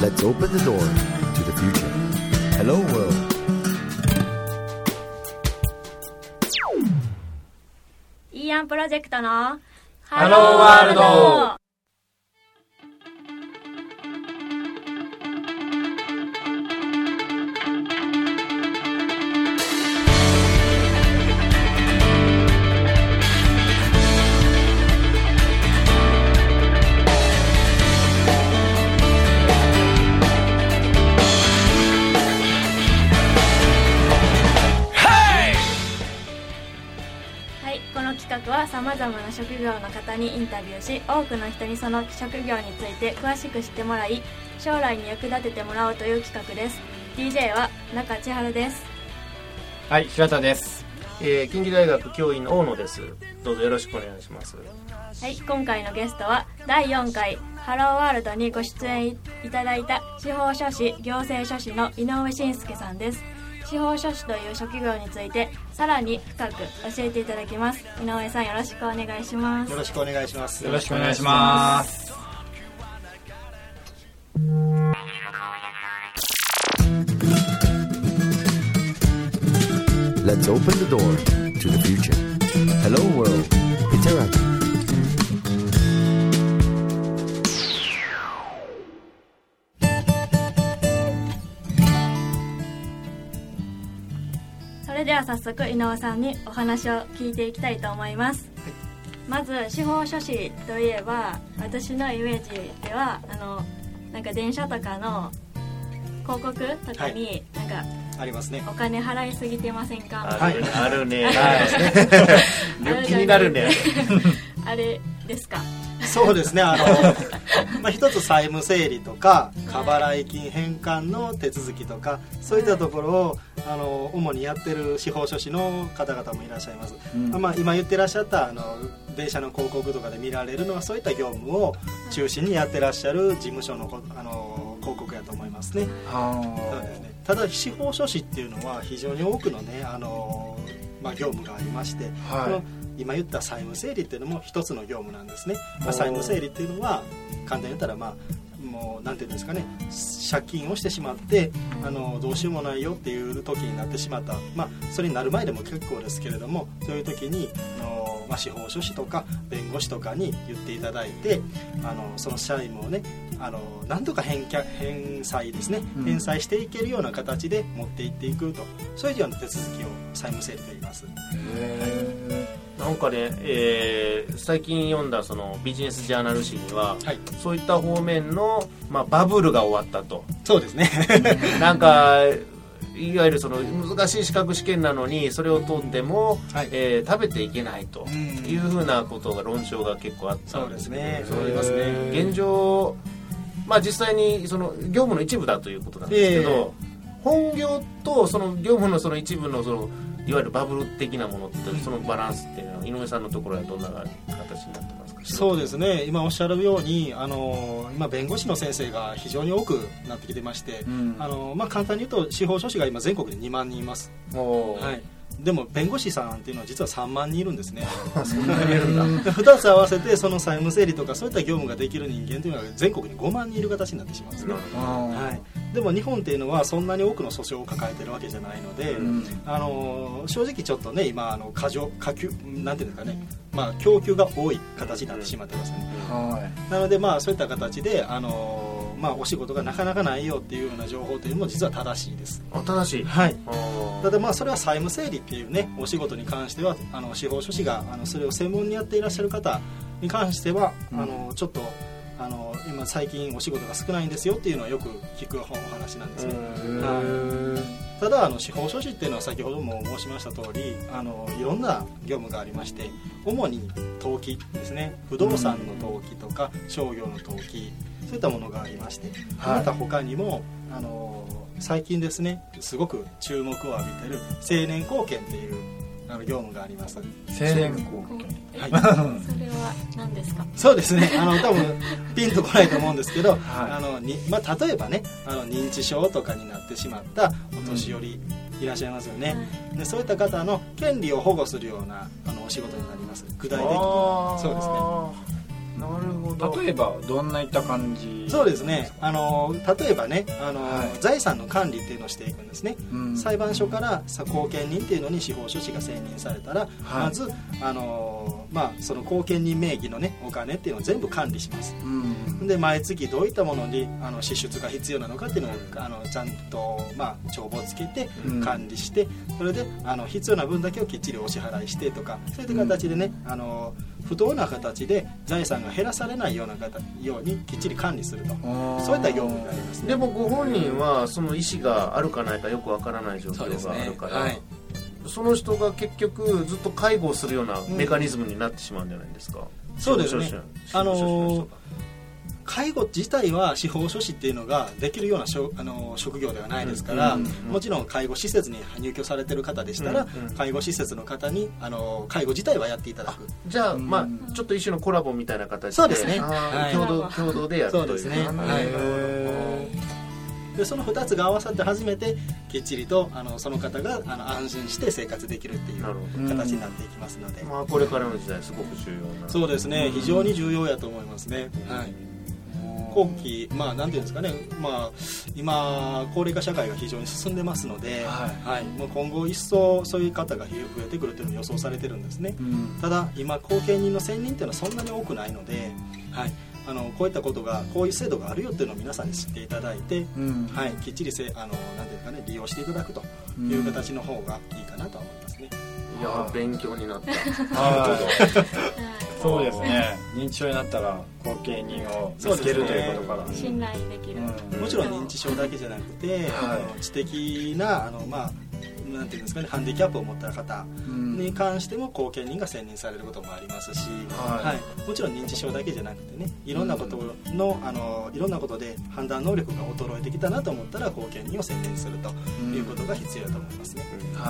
Let's open the door to the future. Hello world. イーアンプロジェクトのハローワールド。 さまざまな職業の方にインタビューし、多くの人にその職業について詳しく知ってもらい、将来に役立ててもらおうという企画です。 DJ は中千春です。 はい、平田です。近畿大学教員の大野です。どうぞよろしくお願いします。 はい、今回のゲストは第4回ハローワールドにご出演いただいた司法書士行政書士の井上伸介さんです。司法書士という職業についてさらに深く教えていただきます。井上さん、よろしくお願いします。 よろしくお願いします。 よろしくお願いします。 Let's open the door to the future. Hello world. Interactive. それでは早速井上さんにお話を聞いていきたいと思います。まず司法書士といえば、私のイメージではなんか電車とかの広告とかになんか、 ありますね。 お金払いすぎてませんか？ あるね。気になるね。 あれですか？ そうですね。一つ債務整理とか過払い金返還の手続きとか、そういったところを主にやってる司法書士の方々もいらっしゃいます。今言ってらっしゃった電車の広告とかで見られるのは、そういった業務を中心にやってらっしゃる事務所の広告やと思いますね。そうですね。ただ司法書士っていうのは非常に多くのね業務がありまして、今言った債務整理っていうのも一つの業務なんですね。債務整理っていうのは簡単に言ったらもうなんていうんですかね、借金をしてしまってどうしようもないよっていう時になってしまった、それになる前でも結構ですけれども、そういう時に司法書士とか弁護士とかに言っていただいて、その債務をねなんとか返済ですね、返済していけるような形で持っていっていくと、そういうような手続きを債務整理と言います。 なんかね、最近読んだそのビジネスジャーナル誌には、そういった方面の、バブルが終わったと。 そうですね。 なんかいわゆるその難しい資格試験なのにそれを通っても、食べていけないというふうなことが論調が結構あったんですね。 そうですね。 現状、実際にその業務の一部だということなんですけど、本業とその業務のその一部のそのいわゆるバブル的なものって、そのバランスっていうのは井上さんのところはどんな形になってますか？ そうですね、今おっしゃるように今弁護士の先生が非常に多くなってきてまして、簡単に言うと司法書士が今全国で2万人います。でも弁護士さんっていうのは実は3万人いるんですね。 そんなにいるんだ。 2つ合わせてその債務整理とかそういった業務ができる人間というのは全国に5万人いる形になってしまうんですね。でも日本っていうのはそんなに多くの訴訟を抱えてるわけじゃないので、正直ちょっとね今過給なんていうんですかね、供給が多い形になってしまってますね。なのでそういった形でお仕事がなかなかないよっていうような情報というのも実は正しいです。 正しい。 ただそれは債務整理っていうねお仕事に関しては司法書士がそれを専門にやっていらっしゃる方に関してはちょっと今最近お仕事が少ないんですよっていうのはよく聞くお話なんですね。ただ司法書士っていうのは先ほども申しました通りいろんな業務がありまして、主に登記ですね、不動産の登記とか商業の登記、そういったものがありまして、また他にも最近ですねすごく注目を浴びてる青年後見っていう業務があります。 青年後見、 それは何ですか？ そうですね、多分ピンとこないと思うんですけど、例えばね認知症とかになってしまったお年寄りいらっしゃいますよね。でそういった方の権利を保護するようなお仕事になります。具体的にそうですね。 なるほど。 例えばどんないった感じ？ そうですね、例えばね、 はい財産の管理っていうのをしていくんですね、裁判所から後見人っていうのに司法書士が選任されたら、まず、その後見人名義のねお金っていうのを全部管理します、で毎月どういったものに支出が必要なのかっていうのをちゃんと、帳簿をつけて管理して、それで必要な分だけをきっちりお支払いしてとか、そういった形でね、不当な形で財産が減らされないようにきっちり管理すると、そういった業務になりますね。 でもご本人はその意思があるかないかよくわからない状況があるから、その人が結局ずっと介護をするようなメカニズムになってしまうんじゃないですか。 そうですね、介護自体は司法書士っていうのができるような職業ではないですから、もちろん介護施設に入居されてる方でしたら、介護施設の方に介護自体はやっていただく。 じゃあ、ちょっと一種のコラボみたいな形で、 そうですね、 共同でやるという。 そうですね、でその2つが合わさって初めてきっちりとその方が安心して生活できるっていう形になっていきますので、 これからの時代すごく重要な。 そうですね、非常に重要やと思いますね。後期、なんていうんですかね、今高齢化社会が非常に進んでますので、もう今後一層そういう方が増えてくるというのが予想されてるんですね、ただ今後見人の選任っていうのはそんなに多くないので、こういったことが、こういう制度があるよっていうのを皆さんに知っていただいて、きっちりなんていうんですかね、利用していただくという形の方がいいかなと思いますね。 いや勉強になった。 そうですね、認知症になったら後見人を見つけるということから、 信頼できる、 もちろん認知症だけじゃなくて、知的ななんていうんですかね、ハンディキャップを持った方に関しても後見人が選任されることもありますし、もちろん認知症だけじゃなくてね、いろんなことのいろんなことで判断能力が衰えてきたなと思ったら後見人を選任するということが必要だと思いますね。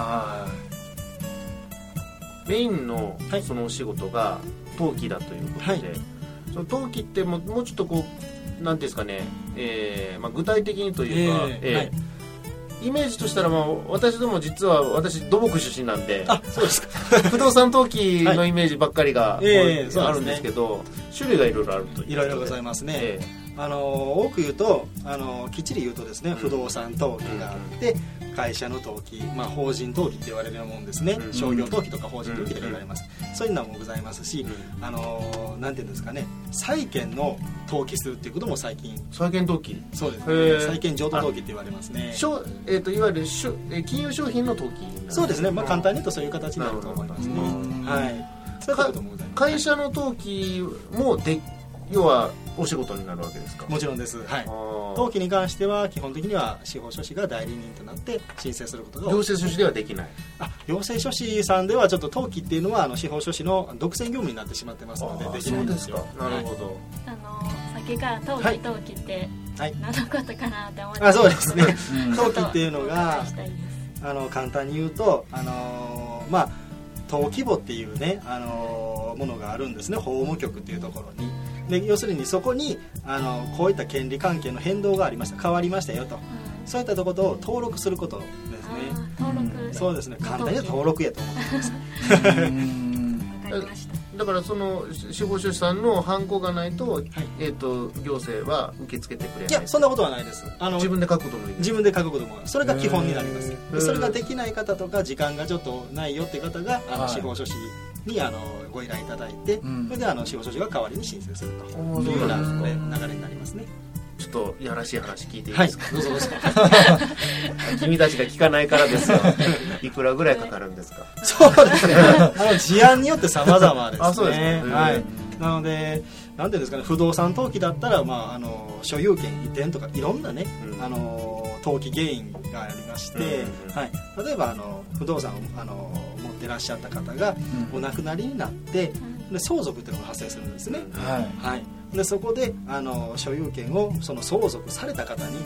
メインのそのお仕事が登記だということで、その登記ってもうちょっとこうなんていうんですかね、具体的にというか、イメージとしたら、私ども実は私土木出身なんで、 そうですか不動産登記のイメージばっかりがあるんですけど、種類がいろいろあるという。 いろいろございますね。多く言うときっちり言うとですね、不動産登記があって、会社の登記、法人登記って言われるようなもんですね、商業登記とか法人登記と言われます、そういうのもございますし、なんていうんですかね、債権の登記するっていうことも最近。 債権登記、 そうですね、債権譲渡登記って言われますね。 いわゆる金融商品の登記。 そうですね、簡単に言うとそういう形になると思いますね。そういうこともございます。 会社の登記も要はお仕事になるわけですか。 もちろんです、登記に関しては基本的には司法書士が代理人となって申請することが多い。 行政書士ではできない。 行政書士さんではちょっと登記っていうのは司法書士の独占業務になってしまってますのでできないんですよ。 なるほど。 さっきから登記って何のことかなって思って、 そうですね登記っていうのが簡単に言うと登記簿っていうねものがあるんですね、法務局っていうところに。で要するにそこにこういった権利関係の変動がありました、変わりましたよと、そういったところを登録することですね。 登録、 そうですね、簡単には登録やと思ってください。 わかりました。 だからその司法書士さんのハンコがないと、行政は受け付けてくれない。 いや、そんなことはないです。 自分で書くこともできる。 自分で書くことも、それが基本になります。でそれができない方とか時間がちょっとないよっていう方が司法書士にご依頼いただいて、それで司法書士が代わりに申請するというような流れになりますね。 ちょっといやらしい話聞いていいですか。 どうぞどうぞ。 君たちが聞かないからですよ。いくらぐらいかかるんですか。 そうですね、事案によって様々ですね。 そうですね。 なのでなんていうんですかね、不動産登記だったら、所有権移転とかいろんなね、登記原因がありまして、例えば不動産を持ってらっしゃった方がお亡くなりになって、で相続というのが発生するんですね。でそこで所有権をその相続された方に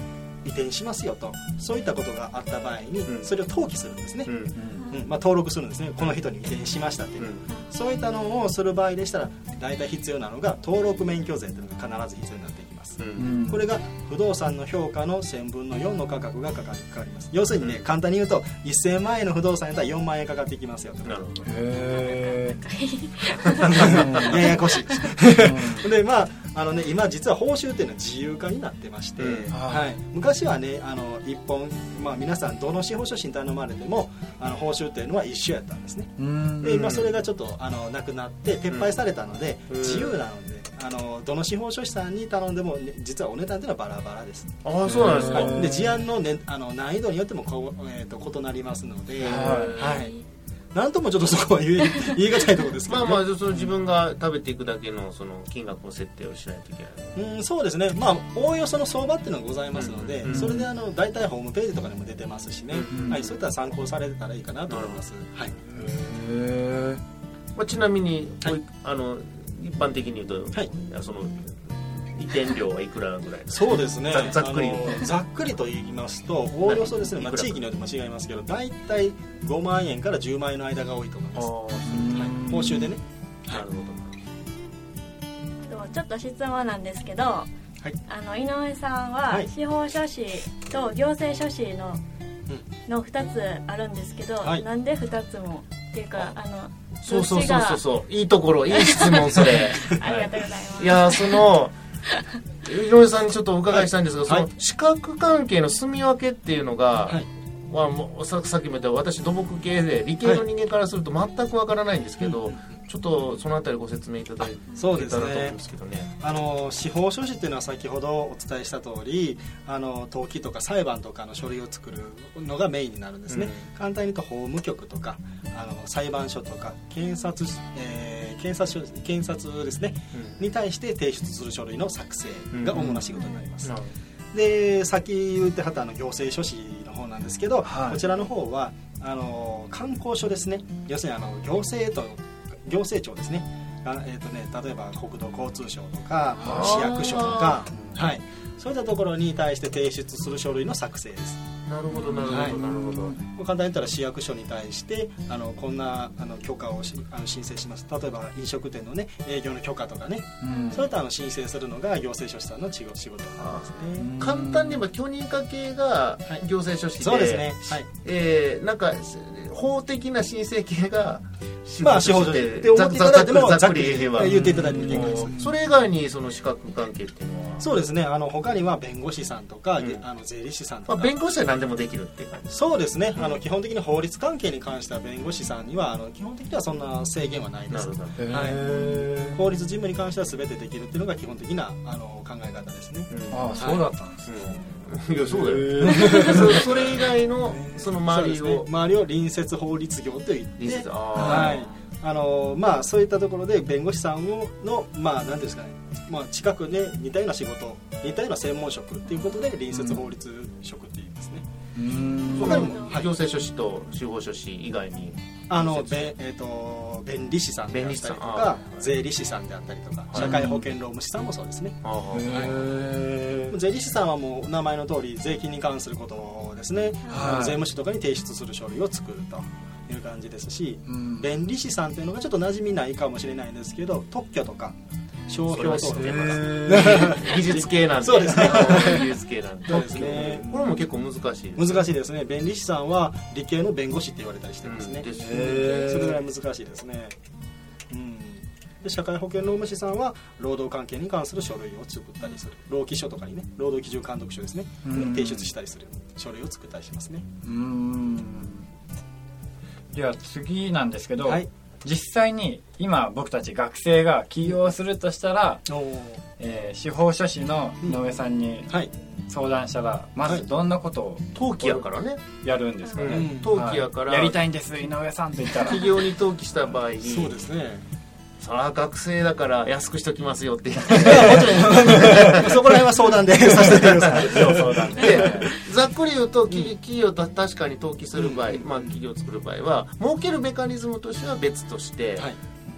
移転しますよと、そういったことがあった場合にそれを登記するんですね、登録するんですね。この人に移転しましたっていう、そういったのをする場合でしたら大体必要なのが登録免許税というのが必ず必要になっていきます、これが不動産の評価の1000分の4の価格がかかります。要するにね、簡単に言うと1000万円の不動産やったら4万円かかってきますよと。 なるほど。 ややこしいで、今実は報酬っていうのは自由化になってまして、昔はね一本、皆さんどの司法書士に頼まれても報酬っていうのは一緒やったんですね。で今それがちょっとなくなって撤廃されたので、自由なのでどの司法書士さんに頼んでも、実はお値段というのはバラバラです。 そうなんですか。 で事案の、難易度によっても異なりますので、なんともちょっとそこは言い難いところですけど、ね、 その自分が食べていくだけのその金額の設定をしないといけない。 そうですね。おおよその相場っていうのがございますので、それで大体ホームページとかにも出てますしね、そういったら参考されてたらいいかなと思います。 ちなみに、一般的に言うと、その移転料はいくらぐらいですか？ そうですね、 ざっくりざっくりと言いますと、おおよそですね、地域によっても違いますけど、大体5万円から10万円の間が多いと思います。報酬でね。 なるほど。ちょっと質問なんですけど、井上さんは司法書士と行政書士の2つあるんですけど、なんで2つもっていうかそういいところ、いい質問それありがとうございます。 いや井上さんにちょっとお伺いしたいんですが、その資格関係の住み分けっていうのが、さっきも言った私土木系で理系の人間からすると全くわからないんですけど、ちょっとそのあたりご説明いただいてたらと思うんですけどね。 司法書士っていうのは先ほどお伝えした通り、登記とか裁判とかの書類を作るのがメインになるんですね。簡単に言うと法務局とか裁判所とか検察ですね、に対して提出する書類の作成が主な仕事になります。で、さっき言ってはった行政書士の方なんですけど、こちらの方は観光書ですね。要するに行政庁ですね。例えば国土交通省とか市役所とか、そういったところに対して提出する書類の作成です。 なるほど。 簡単に言ったら市役所に対してこんな許可を申請します。例えば飲食店のね営業の許可とかね、そういった申請するのが行政書士さんの仕事になりますね。 簡単に言えば許認可系が行政書士で、 そうですね。 なんか法的な申請系が司法書士って思っていただいてもざっくり言っていただいても結構です。 それ以外にその資格関係っていうのは？ そうですね。他には弁護士さんとか、税理士さんとか、 弁護士は何でもできるっていう感じ？ そうですね。基本的に法律関係に関しては弁護士さんには基本的にはそんな制限はないです。法律事務に関しては全てできるっていうのが基本的な考え方ですね。 そうだったんですね。 いや、そうだよそれ以外のその周りを隣接法律業といって、そういったところで弁護士さんの何ですかね、近くで似たような仕事、似たような専門職っていうことで隣接法律職って言いますね。 他にも行政書士と司法書士以外に弁理士さんであったりとか、税理士さんであったりとか、社会保険労務士さんもそうですね。税理士さんはもう名前の通り税金に関することですね。税務署とかに提出する書類を作るという感じですし、弁理士さんというのがちょっと馴染みないかもしれないんですけど、特許とか商標登録技術系なんで。 そうですね。 技術系なんで。 そうですね。 これも結構難しいですね。 難しいですね。弁理士さんは理系の弁護士って言われたりしてますね。それぐらい難しいですね。で、社会保険労務士さんは労働関係に関する書類を作ったりする。労基署とかにね、労働基準監督署ですね。提出したりする書類を作ったりしますね。 では次なんですけど。実際に今僕たち学生が起業するとしたら、司法書士の井上さんに相談したら、まずどんなことを登記やからねやるんですかね。 登記やからやりたいんです井上さんと言ったら、 企業に登記した場合に、 そうですね、 学生だから安くしときますよって言ってそこら辺は相談でさせてください。 相談でざっくり言うと、企業と確かに登記する場合、企業を作る場合は儲けるメカニズムとしては別として、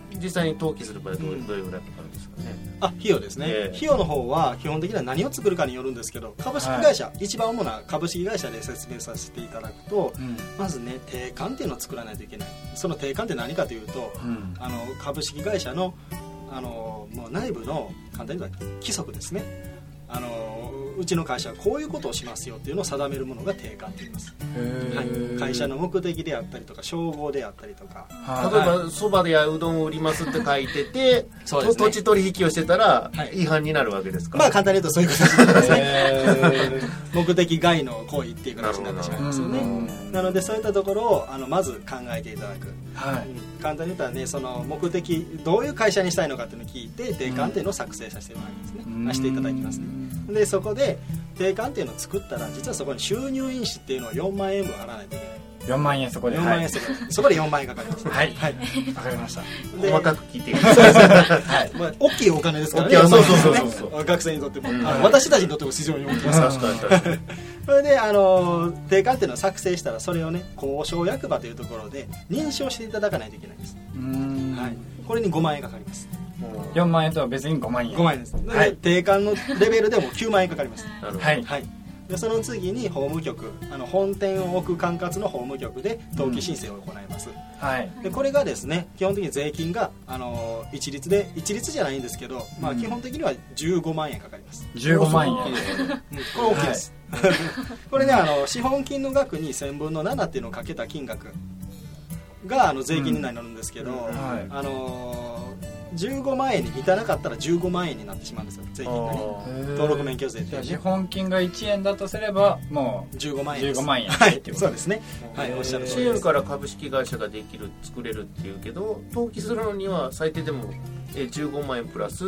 実際に登記する場合どういうぐらいかかるんですかね。 費用ですね、費用の方は基本的には何を作るかによるんですけど、株式会社、一番主な株式会社で説明させていただくと、まずね定款っていうのを作らないといけない。その定款って何かというと、株式会社のもう内部の簡単に言えば規則ですね。うちの会社はこういうことをしますよっていうのを定めるものが定款と言います。会社の目的であったりとか称号であったりとか、 例えばそばやうどんを売りますって書いてて土地取引をしてたら違反になるわけですか。 簡単に言うとそういう形なんですね。目的外の行為っていう形になってしまいますよね。なのでそういったところをまず考えていただく、簡単に言ったらね、その目的どういう会社にしたいのかっていうのを聞いて定款っていうのを作成させてもらいますね、していただきますね。でそこで定款っていうのを作ったら、実はそこに収入印紙っていうのを4万円分払わないといけない。 4万円そこで 4万円そこで4万円かかります。 はい、わかりました。 細かく聞いていく。 大きいお金ですからね。そう学生にとっても、私たちにとっても非常に大きいです。 確かに。 それで定款っていうのを作成したら、それをね公証役場というところで認証していただかないといけないんです。これに5万円かかります。 4万円とは別に5万円。 5万円です。定款のレベルでも9万円かかります。 はい。 でその次に法務局、本店を置く管轄の法務局で登記申請を行います。でこれがですね、基本的に税金が一律じゃないんですけど、基本的には15万円かかります。 15万円。 これ大きいです。これね資本金の額に1000分の7っていうのをかけた金額が税金になるんですけど、15万円に満たなかったら15万円になってしまうんですよ、税金がね。登録免許税っていうね。 資本金が1円だとすればもう 15万円です。 15万円。 そうですね。おっしゃる通りです。 1円から株式会社ができる、作れるっていうけど、登記するのには最低でも15万円プラス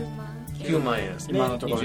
9万円ですね。 今のところ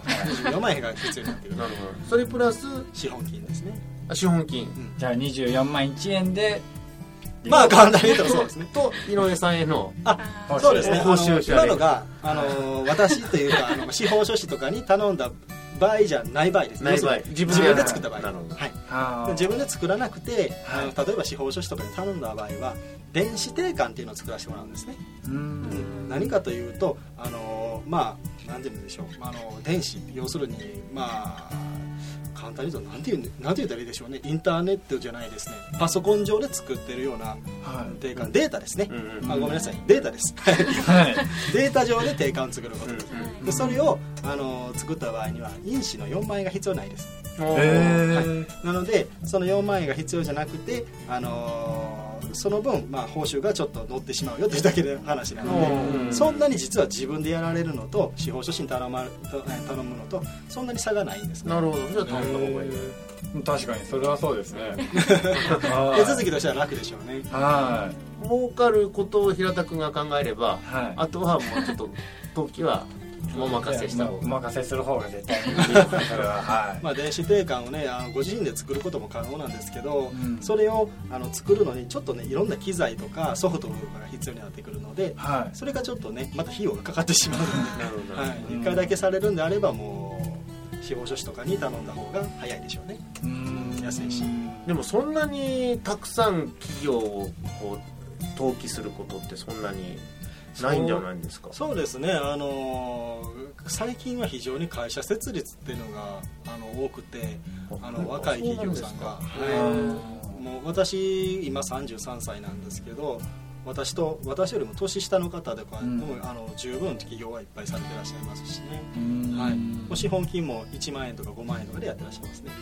24万円が必要になってくる。 なるほど。それプラス資本金ですね。 資本金。 じゃあ24万1円で。 簡単に言うとそうですね。 と井上さんへのそうですね。 報酬今のが私というか司法書士とかに頼んだ場合じゃない場合ですね。自分で作った場合。自分で作らなくて、例えば司法書士とかに頼んだ場合は電子定款っていうのを作らせてもらうんですね。何かというとなんて言うんでしょう。電子、要するに簡単に言うとなんて言ったらいいでしょうね。インターネットじゃないですね。パソコン上で作ってるような定款、データですね。ごめんなさい、データです。データ上で定款を作ることです。でそれを作った場合には印紙の4万円が必要ないです。なのでその4万円が必要じゃなくて、その分、報酬がちょっと乗ってしまうよというだけの話なので、そんなに実は自分でやられるのと司法書士に頼むのとそんなに差がないんです。 なるほど。じゃあ頼んだ方がいい。 確かにそれはそうですね。 手続きとしては楽でしょうね。 儲かることを平田君が考えれば、あとはもうちょっと登記はお任せした方が、 お任せする方が絶対にいいですね。それは電子定款をねご自身で作ることも可能なんですけど、それを作るのにちょっとねいろんな機材とかソフトが必要になってくるので、それがちょっとねまた費用がかかってしまうので、1回だけされるんであればもう司法書士とかに頼んだ方が早いでしょうね。安いし。 でもそんなにたくさん企業を登記することってそんなにないんじゃないんですか。 そうですね。最近は非常に会社設立っていうのが多くて、若い企業さんが、もう私今33歳なんですけど、私よりも年下の方でも十分企業はいっぱいされていらっしゃいますしね。資本金も1万円とか5万円とかでやってらっしゃいますね。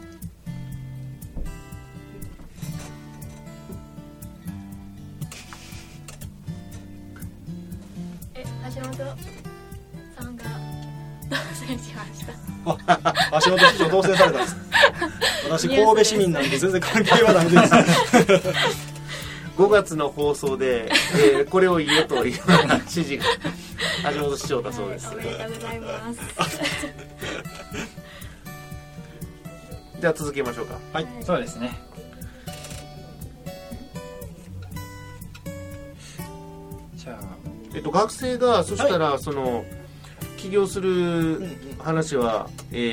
橋本さんが当選しました。 橋本市長当選されたんです。私神戸市民なんで全然関係はないです。 5月の放送で、これを言えという指示が橋本市長だそうです。 おめでとうございます。 じゃあ続けましょうか。 はい、そうですね。じゃあ学生がそしたらその起業する話は、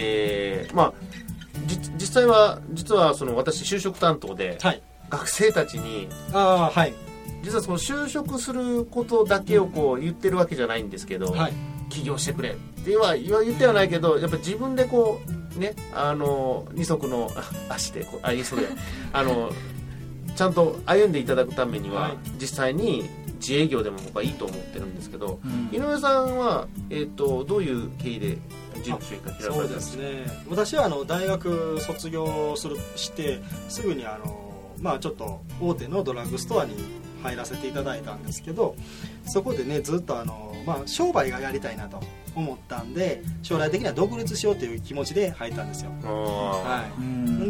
実際は実はその私就職担当で、学生たちに実はその就職することだけをこう言ってるわけじゃないんですけど、はい、起業してくれっては言ってはないけど、やっぱり自分でこうね、二足の足でこう二足でちゃんと歩んでいただくためには、はい、実際に自営業でも僕はいいと思ってるんですけど、井上さんは、どういう経緯で事務所が開かれたんですか？ そうですね、私は大学卒業してすぐにちょっと大手のドラッグストアに入らせていただいたんですけど、そこでねずっと商売がやりたいなと思ったんで、将来的には独立しようという気持ちで入ったんですよ。はい、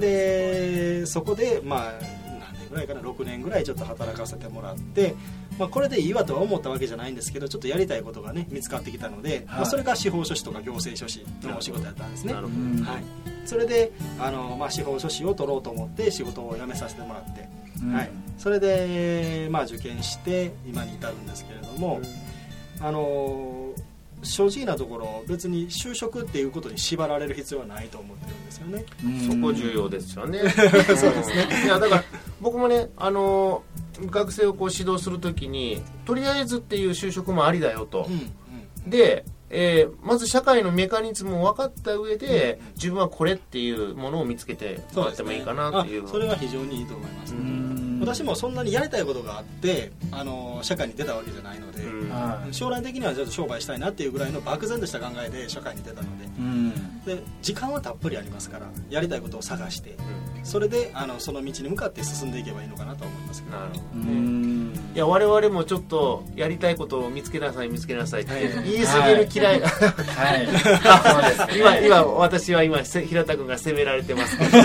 でそこで何年ぐらいかな、6年ぐらいちょっと働かせてもらって、これでいいわとは思ったわけじゃないんですけど、ちょっとやりたいことがね見つかってきたので、それが司法書士とか行政書士のお仕事だったんですね。はい、それで司法書士を取ろうと思って仕事を辞めさせてもらって、はい、それで受験して今に至るんですけれども、正直なところ別に就職っていうことに縛られる必要はないと思ってるんですよね。 そこ重要ですよね。そうですね。いやだから僕もね学生をこう指導するときにとりあえずっていう就職もありだよと、で、まず社会のメカニズムを分かった上で、自分はこれっていうものを見つけてもらってもいいかなっていう。 それは非常にいいと思います。私もそんなにやりたいことがあって社会に出たわけじゃないので、将来的にはちょっと商売したいなっていうぐらいの漠然とした考えで社会に出たので、で時間はたっぷりありますから、やりたいことを探して、それでその道に向かって進んでいけばいいのかなと思いますけど。なるほどね。いや我々もちょっとやりたいことを見つけなさいって言い過ぎる嫌い、今私は平田君が責められてますけど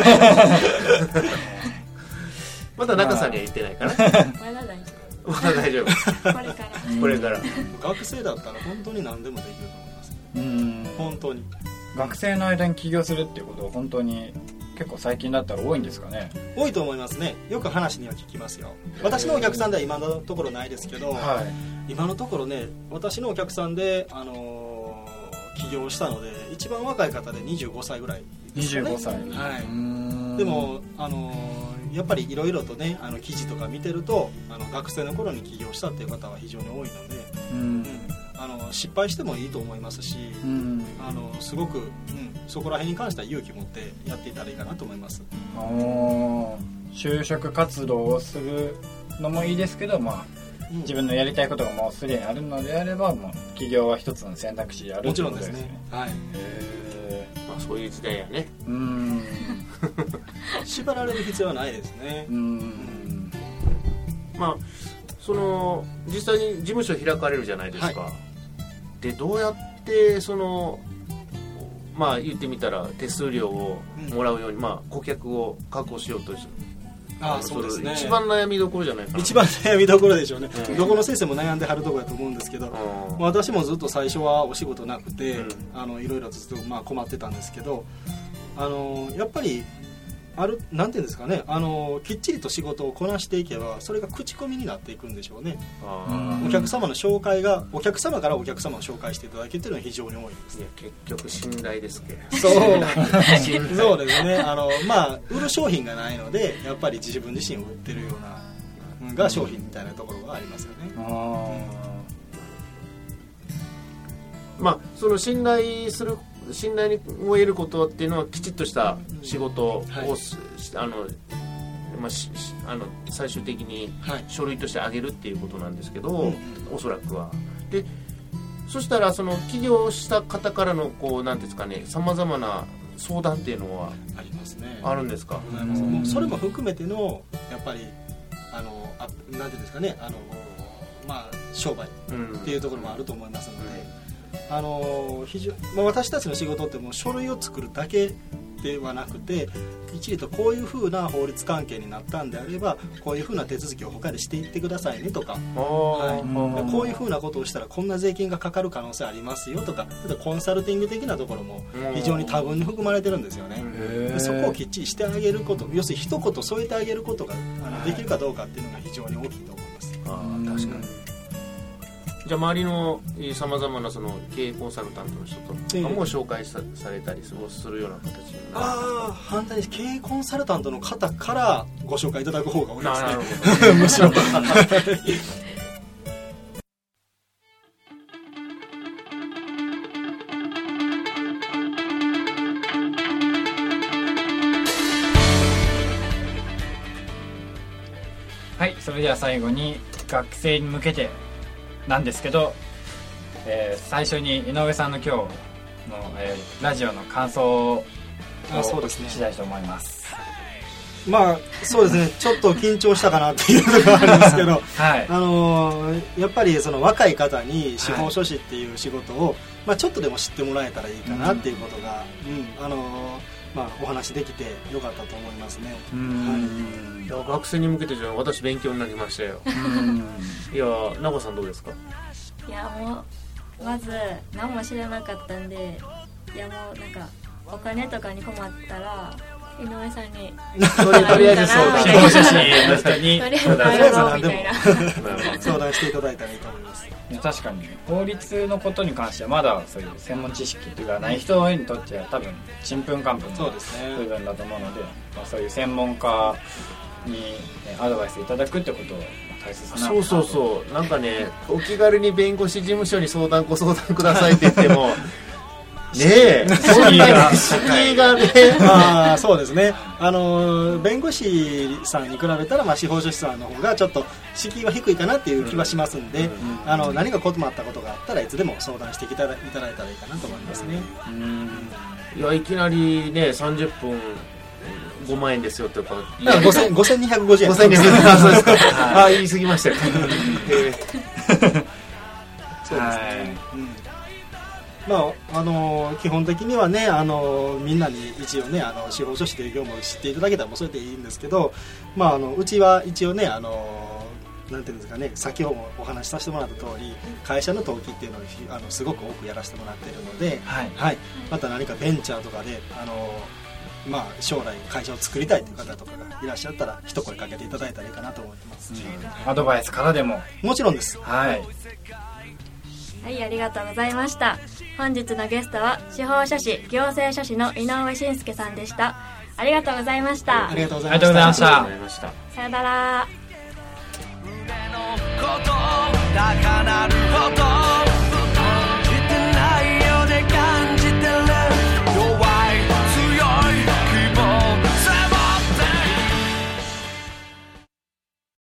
まだ中さんには言ってないかな。まだ大丈夫。これから学生だったら本当に何でもできると思います。本当に学生の間に起業するっていうことは本当に結構最近だったら多いんですかね？ 多いと思いますね。よく話には聞きますよ。私のお客さんでは今のところないですけど、今のところね、私のお客さんで起業したので一番若い方で25歳ぐらいですね。25歳、はい、でもやっぱりいろいろとね記事とか見てると学生の頃に起業したっていう方は非常に多いので、失敗してもいいと思いますし、すごく、そこら辺に関しては勇気持ってやっていたらいいかなと思います。 就職活動をするのもいいですけど、自分のやりたいことがもうすでにあるのであれば、起業は一つの選択肢であるもちろんですね。はい。 そういう時代やね。 縛られる必要はないですね。 実際に事務所開かれるじゃないですか。でどうやって言ってみたら手数料をもらうように、顧客を確保しようとする。 そうですね。 一番悩みどころじゃないかな。 一番悩みどころでしょうね。どこの先生も悩んではるところだと思うんですけど、私もずっと最初はお仕事なくて、いろいろずっと困ってたんですけど、やっぱりなんていうんですかね、きっちりと仕事をこなしていけばそれが口コミになっていくんでしょうね。お客様の紹介がお客様からお客様を紹介していただけてるのは非常に多いです。 いや結局信頼ですけど。 そうですね。売る商品がないのでやっぱり自分自身を売ってるようなが商品みたいなところがありますよね。 その信頼を得ることっていうのはきちっとした仕事を、最終的に書類としてあげるっていうことなんですけど、おそらくは。でそしたらその起業した方からのなんですかね、さまざまな相談っていうのはありますね。 あるんですか？ それも含めてのやっぱりなんていうんですかね、商売っていうところもあると思いますので。私たちの仕事ってもう書類を作るだけではなくて、きっちりとこういうふうな法律関係になったんであればこういうふうな手続きを他でしていってくださいねとか、こういうふうなことをしたらこんな税金がかかる可能性ありますよとか、コンサルティング的なところも非常に多分に含まれてるんですよね。でそこをきっちりしてあげること、要するに一言添えてあげることができるかどうかっていうのが非常に大きいと思います。 確かに。 じゃあ周りのさまざまなその経営コンサルタントの人とかも紹介されたりするような形になる。 反対に経営コンサルタントの方からご紹介いただく方が多いですね。 なるほどむしろはい、それでは最後に学生に向けてなんですけど、最初に井上さんの今日の、ラジオの感想をお聞きしたいと思います。 まあそうですねちょっと緊張したかなっていうのがあるんですけど、 はい、 やっぱりその若い方に司法書士っていう仕事を、まあ、ちょっとでも知ってもらえたらいいかなっていうことが、まあ、お話できてよかったと思いますね。 いや学生に向けてじゃあ私勉強になりましたよ。いや名子さんどうですか？ いやもうまず何も知らなかったんで、いやもうなんかお金とかに困ったら井上さんにとりあえず相談司法書士の人にとりあえず頼ろうみたいな相談していただいたらいいと思います。 確かに法律のことに関してはまだそういう専門知識がない人にとっては多分ちんぷんかんぷんの部分だと思うので、そういう専門家にアドバイスいただくってことを大切な。 そうなんかねお気軽に弁護士事務所にご相談くださいって言ってもねえ敷居がねそうですね弁護士さんに比べたら、まあ、司法書士さんの方がちょっと敷居は低いかなっていう気はしますんで、何か困ったことがあったらいつでも相談していただいたらいいかなと思いますね。 いやいきなりね30分5万円ですよとか 5250円 5250円そうですか言い過ぎましたよそうですね、まあ基本的にはねみんなに一応ね司法書士という業務を知っていただけたらもうそれでいいんですけど、まあ、うちは一応ねなんていうんですかね、先ほどもお話しさせてもらった通り会社の登記っていうのをすごく多くやらせてもらっているので、また何かベンチャーとかでまあ、将来会社を作りたいという方とかがいらっしゃったら一声かけていただいたらいいかなと思ってます、 アドバイスからでももちろんです。 はい、ありがとうございました。本日のゲストは司法書士行政書士の井上信介さんでした。ありがとうございました。 ありがとうございました。 さよなら。 腕のこと高鳴るほど